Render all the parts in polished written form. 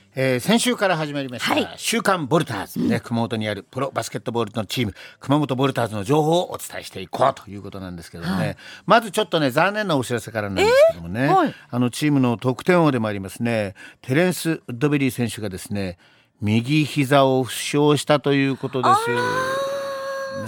先週から始まりました、 はい、 週刊ボルターズ、ね、熊本にあるプロバスケットボールのチーム熊本ボルターズの情報をお伝えしていこうということなんですけどもね、はい、まずちょっとね残念なお知らせからなんですけどもね、はい、チームの得点王でもありますねテレンス・ウッドベリー選手がですね右膝を負傷したということです。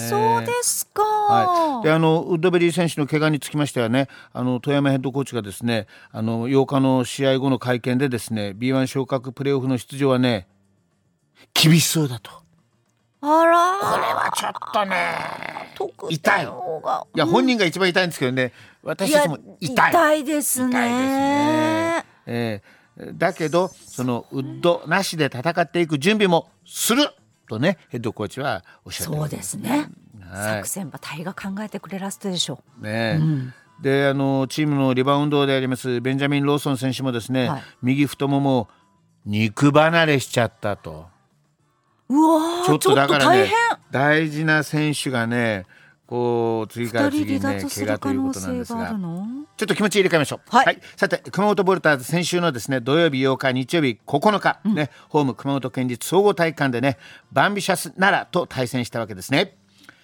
そうですか、 はい、でウッドベリー選手の怪我につきましてはね富山ヘッドコーチがですね8日の試合後の会見でですね B1 昇格プレーオフの出場はね厳しそうだと。 あらこれはちょっとね痛い。いや本人が一番痛いんですけどね私たちも痛いですね。 だけどそのウッドなしで戦っていく準備もするとねヘッドコーチはおっしゃってます。 そうですね、はい、作戦は大が考えてくれらすでしょう、 ねでチームのリバウンドでありますベンジャミン・ローソン選手もですね、はい、右太もも肉離れしちゃったと。 うわちょっとだからね大変大事な選手がねこう次から次にね怪我ということなんですがちょっと気持ち入れ替えましょう、はいはい、さて熊本ボルターズ先週のですね土曜日8日日曜日9日、ねホーム熊本県立総合体育館でねバンビシャス奈良と対戦したわけですね。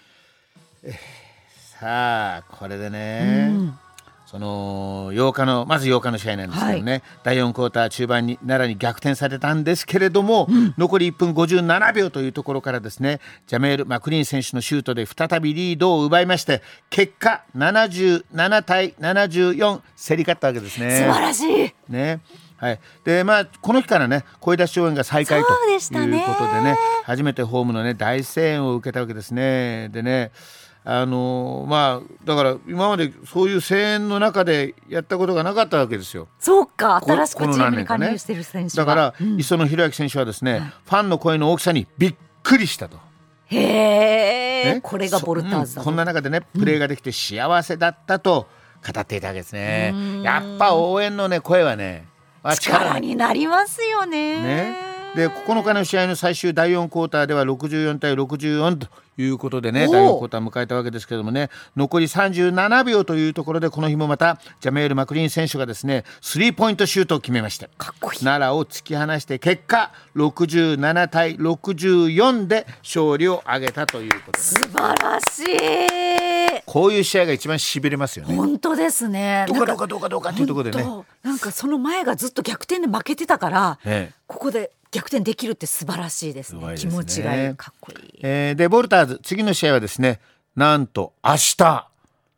さあこれでね、そのまず8日の試合なんですけどね、はい、第4クォーター中盤に奈良に逆転されたんですけれども、残り1分57秒というところからですねジャメール・マクリーン選手のシュートで再びリードを奪いまして結果77対74競り勝ったわけですね。 素晴らしい、 ねはい、でこの日からね声出し応援が再開ということでね初めてホームのね大声援を受けたわけですね。でねだから今までそういう声援の中でやったことがなかったわけですよ。 そうか新しくチームに加入している選手だから磯野弘明選手はですね、ファンの声の大きさにびっくりしたと。 へー、これがボルターズだと、 こんな中でねプレーができて幸せだったと語っていたわけですね。やっぱ応援のね声はね力になりますよね。 で9日の試合の最終第4クォーターでは64対64ということでね第4クォーターを迎えたわけですけどもね残り37秒というところでこの日もまたジャメール・マクリーン選手がですねスリーポイントシュートを決めましてかっこいい奈良を突き放して結果67対64で勝利を挙げたということです。 素晴らしい。 こういう試合が一番しびれますよね。 本当ですね。 どうかっていうところでねなんかその前がずっと逆転で負けてたから、ここで逆転できるって素晴らしいですね。気持ちがいい、かっこいい。 でボルターズ次の試合はですねなんと明日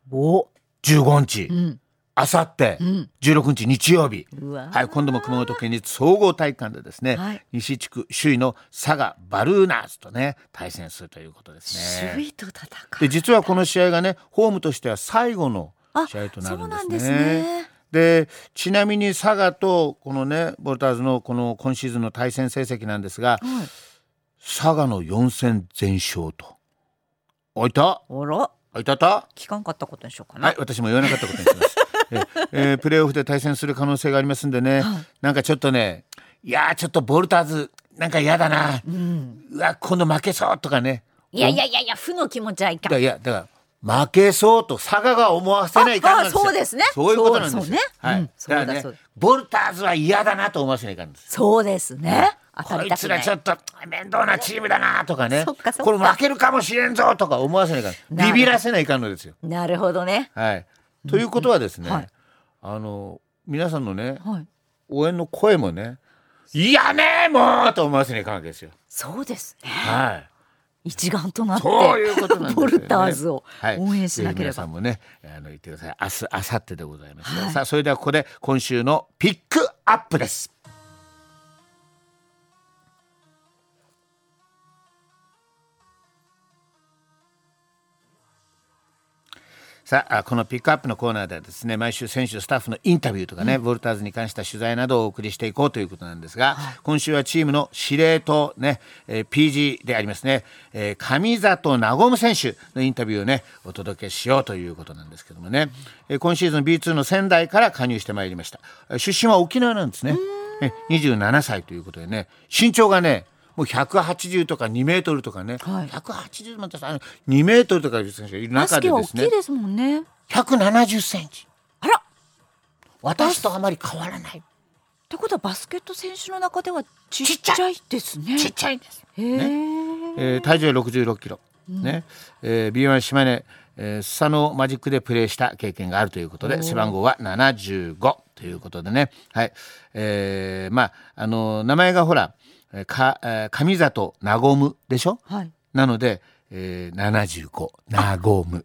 15日、あさって16日日曜日、はい、今度も熊本県立総合体育館でですね、はい、西地区首位の佐賀バルーナーズとね対戦するということですね。 首位と戦う。 で実はこの試合がねホームとしては最後の試合となるんですね。 そうなんですね。 でちなみに佐賀とこのねボルターズのこの今シーズンの対戦成績なんですが、佐賀の4戦全勝といた聞かんかったことにしようかな。 はい、私も言わなかったことにしますプレーオフで対戦する可能性がありますんでね、なんかちょっとねちょっとボルターズなんか嫌だな、うわ今度負けそうとかねいや負の気持ちはいかん。 だから負けそうと佐賀が思わせないかんなんですよ。 そうですね。 そういうことなんですよ。 はい。 だからねボルターズは嫌だなと思わせないかんです。 そうですね。 こいつらちょっと面倒なチームだなとかねこれ負けるかもしれんぞとか思わせないかんビビらせないかんのですよ。 なるほどね。 はい。ということはですね、皆さんのね、応援の声もねいやねもうと思わせないかんわけですよ。 そうですね。 はい。 一丸となってそういうことなんですよね。 ボルターズを応援しなければ、 皆さんもね言ってください。明日明後日でございます、さあそれではここで今週のピックアップです。さあこのピックアップのコーナーではですね毎週選手スタッフのインタビューとかね、ボルターズに関した取材などをお送りしていこうということなんですが、今週はチームの司令塔ね、PG でありますね、上里和選手のインタビューをねお届けしようということなんですけどもね、今シーズン B2 の仙台から加入してまいりました。出身は沖縄なんですね。27歳ということでね身長がねもう180とか2メートルとかね、180また2メートルとかいう選手がいる中でですね、 バスケは大きいですもんね。 170センチ。 あら、 私とあまり変わらない。 ってことはバスケット選手の中ではちっちゃいですね。 ちっちゃいんです、 ね。 体重は66キロ、ね。B1 島根、スサノーマジックでプレーした経験があるということで、背番号は75ということでね、はい。名前がほら上里なごむでしょ、はい、なので、75なごむ、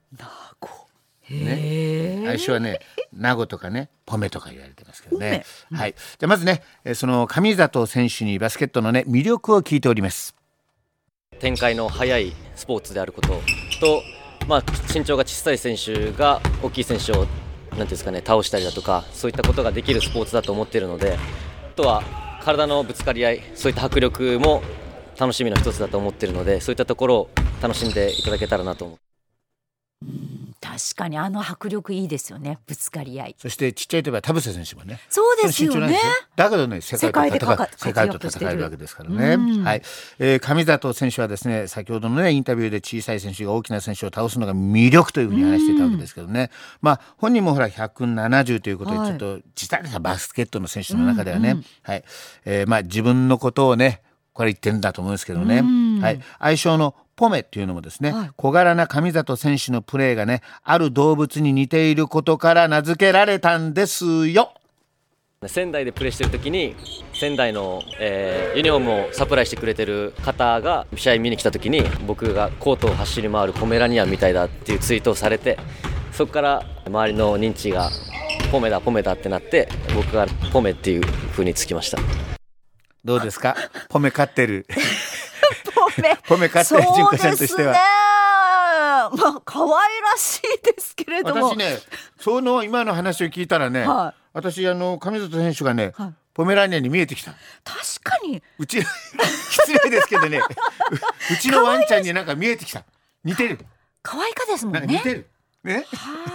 ね、愛称はねナゴとかねポメとか言われてますけどね、はい。じゃあまずね、その上里選手にバスケットのね魅力を聞いております。 展開の速いスポーツであることと、身長が小さい選手が大きい選手をなんていうんですかね、倒したりだとか、そういったことができるスポーツだと思っているので、あとは体のぶつかり合い、そういった迫力も楽しみの一つだと思っているので、そういったところを楽しんでいただけたらなと思う。 確かに迫力いいですよね、ぶつかり合い。 そしてちっちゃいといえば田臥選手もね、 そうですよね。 だけどね世界と戦えるわけですからね、はい。上里選手はですね、先ほどのねインタビューで小さい選手が大きな選手を倒すのが魅力というふうに話していたわけですけどね、本人もほら170ということで、ちょっと小さなバスケットの選手の中ではね、はい。自分のことをねこれ言ってるんだと思うんですけどね、はい。愛称のポメっていうのもですね、小柄な上里選手のプレーがね、ある動物に似ていることから名付けられたんですよ。 仙台でプレーしてる時に仙台の、ユニフォームをサプライしてくれてる方が試合見に来た時に、僕がコートを走り回るポメラニアンみたいだっていうツイートをされて、そこから周りの認知がポメだポメだってなって、僕がポメっていう風につきました。 どうですか、ポメ飼ってるポメ飼ってる純子ちゃんとしては。 可愛らしいですけれども、 私ね、その今の話を聞いたらね、私上里選手がね、ポメラニアンに見えてきた。 確かにうち失礼ですけどねうちのワンちゃんになんか見えてきた。似てる。 可愛いかですもんね。 似てるね。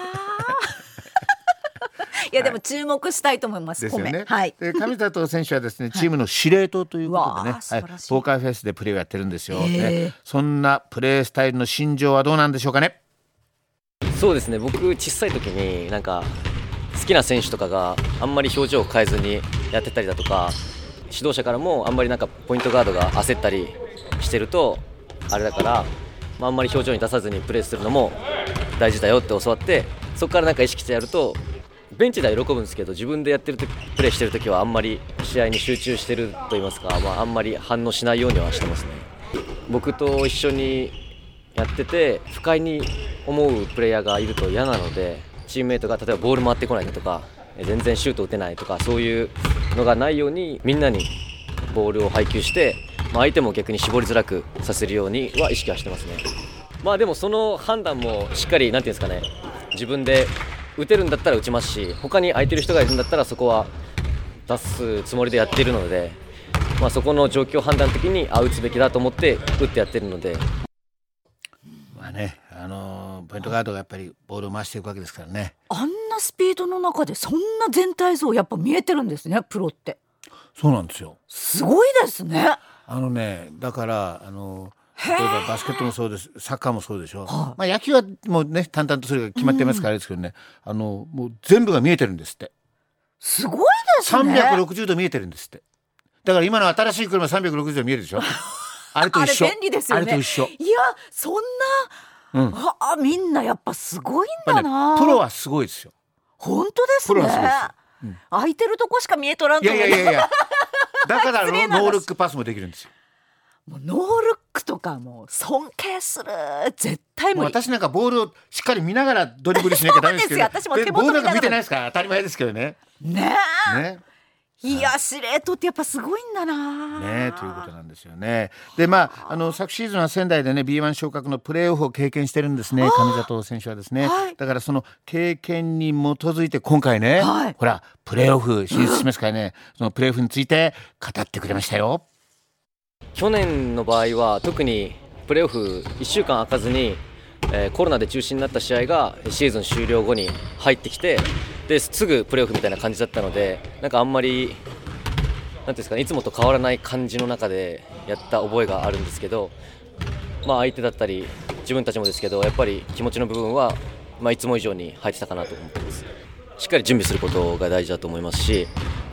いやでも注目したいと思います。 ですよね。 はい。 で上里選手はですね、チームの司令塔ということでね、ポーカーフェイスでプレーをやってるんですよ、ね。そんなプレースタイルの心情はどうなんでしょうかね。 そうですね、僕小さい時になんか好きな選手とかがあんまり表情を変えずにやってたりだとか、指導者からもあんまりなんかポイントガードが焦ったりしてるとあれだから、あんまり表情に出さずにプレーするのも大事だよって教わって、そこからなんか意識してやると、ベンチでは喜ぶんですけど、自分でやってる時、プレーしてる時はあんまり試合に集中してると言いますか、あんまり反応しないようにはしてますね。僕と一緒にやってて不快に思うプレイヤーがいると嫌なので、チームメイトが例えばボール回ってこないとか、全然シュート打てないとか、そういうのがないようにみんなにボールを配球して、相手も逆に絞りづらくさせるようには意識はしてますね。でもその判断もしっかりなんていうんですかね、自分で打てるんだったら打ちますし、他に空いてる人がいるんだったらそこは出すつもりでやっているので、そこの状況判断的に打つべきだと思って打ってやってるので、 ポイントガードがやっぱりボールを回していくわけですからね。 あんなスピードの中でそんな全体像やっぱ見えてるんですね、プロって。 そうなんですよ。 すごいですね。 だから例えばバスケットもそうです、サッカーもそうでしょ、野球はもうね淡々とそれが決まってますからですけどね、もう全部が見えてるんですって。 すごいですね。 360度見えてるんですって。だから今の新しい車360度見えるでしょあれと一緒。 あれ便利ですよね。 あれと一緒。 いやそんな、みんなやっぱすごいんだな、 プロはすごいですよ。 本当ですね。 プロはすごいです、 空いてるとこしか見えとらんと思う。 いやだからノールックパスもできるんですよ。 もうノールックとかもう尊敬する。絶対もう私なんかボールをしっかり見ながらドリブルしなきゃダメですけど私も手元見ながら、 ボールなんか見てないですから当たり前ですけどね。 いや司令塔ってやっぱすごいんだなということなんですよね。で昨シーズンは仙台でね B1 昇格のプレーオフを経験してるんですね、上里選手はですね、だからその経験に基づいて今回ね、ほらプレーオフ進出しますからね、そのプレーオフについて語ってくれましたよ。 去年の場合は特にプレーオフ1週間空かずに、コロナで中止になった試合がシーズン終了後に入ってきて、ですぐプレーオフみたいな感じだったので、なんかあんまりなんていうんですかね、いつもと変わらない感じの中でやった覚えがあるんですけど、相手だったり自分たちもですけど、やっぱり気持ちの部分は、いつも以上に入ってたかなと思ってます。しっかり準備することが大事だと思いますし、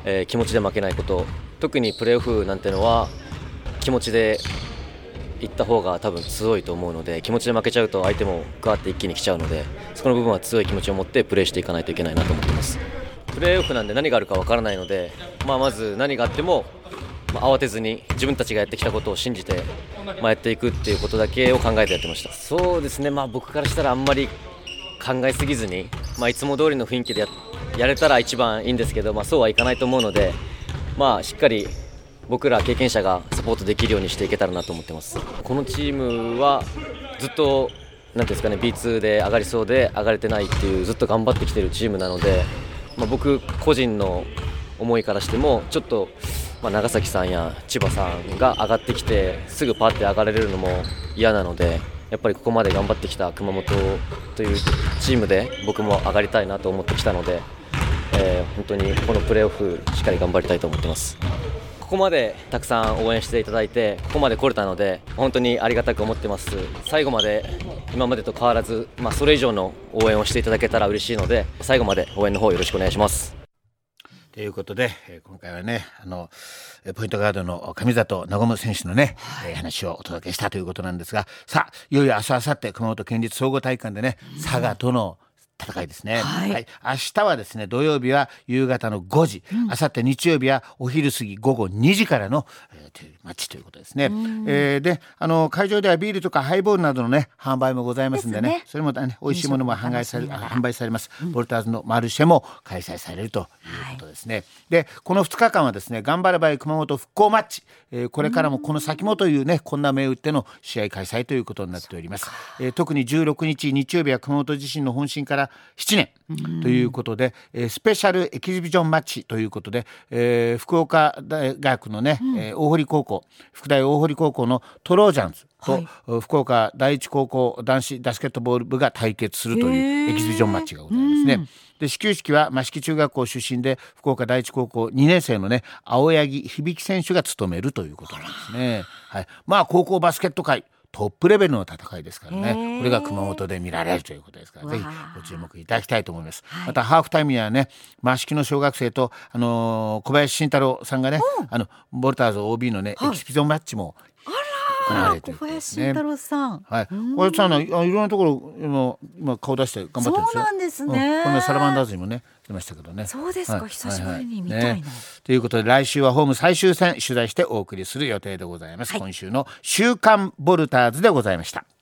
気持ちで負けないこと、特にプレーオフなんてのは気持ちでいった方が多分強いと思うので、気持ちで負けちゃうと相手もガーって一気に来ちゃうので、そこの部分は強い気持ちを持ってプレーしていかないといけないなと思っています。プレーオフなんで何があるかわからないので、まず何があっても、慌てずに自分たちがやってきたことを信じて、やっていくっていうことだけを考えてやってました。そうですね、僕からしたらあんまり考えすぎずに、いつも通りの雰囲気で やれたら一番いいんですけど、そうはいかないと思うので、しっかり僕ら経験者がサポートできるようにしていけたらなと思ってます。このチームはずっとなんていうんですかね、B2 で上がりそうで上がれてないっていう、ずっと頑張ってきてるチームなので、僕個人の思いからしてもちょっと、長崎さんや千葉さんが上がってきてすぐパッて上がれるのも嫌なので、やっぱりここまで頑張ってきた熊本というチームで僕も上がりたいなと思ってきたので、本当にこのプレーオフしっかり頑張りたいと思ってます。ここまでたくさん応援していただいて、ここまで来れたので本当にありがたく思ってます。最後まで今までと変わらず、それ以上の応援をしていただけたら嬉しいので、最後まで応援の方よろしくお願いします。 ということで、今回はね、ポイントガードの上里和選手のね、話をお届けしたということなんですが、さあいよいよ明日明後日熊本県立総合体育館でね、佐賀との戦いですね、明日はですね、土曜日は夕方の5時、明後日日曜日はお昼過ぎ午後2時からの、マッチということですね。で、会場ではビールとかハイボールなどのね販売もございますんでね、それもね、美味しいものも販売されます。ボルターズのマルシェも開催されるということですね。で、この2日間はですね、頑張ればい熊本復興マッチ、これからもこの先もというね、こんな銘打っての試合開催ということになっております。特に16日日曜日は熊本地震の本震から7年ということで、スペシャルエキシビジョンマッチということで、福岡大学のね、大堀高校、福大大堀高校のトロージャンズと、福岡第一高校男子バスケットボール部が対決するというエキシビジョンマッチがございますね。で、始球式は益城中学校出身で福岡第一高校2年生のね、青柳響選手が務めるということなんですね。高校バスケット界トップレベルの戦いですからね、これが熊本で見られるということですから、ぜひご注目いただきたいと思います。またハーフタイムにはね、益城の小学生と、小林慎太郎さんがね、ボルターズ OB のね、エキシビジョンマッチも行われるということですね。 小林慎太郎さん、 小林さんいろんなところ今顔出して頑張ってるんですよ。 そうなんですね。 このサラマンダーズにもね出ましたけどね。 そうですか、久しぶりに見たいな、 ということで、来週はホーム最終戦取材してお送りする予定でございます。今週の週刊ボルターズでございました。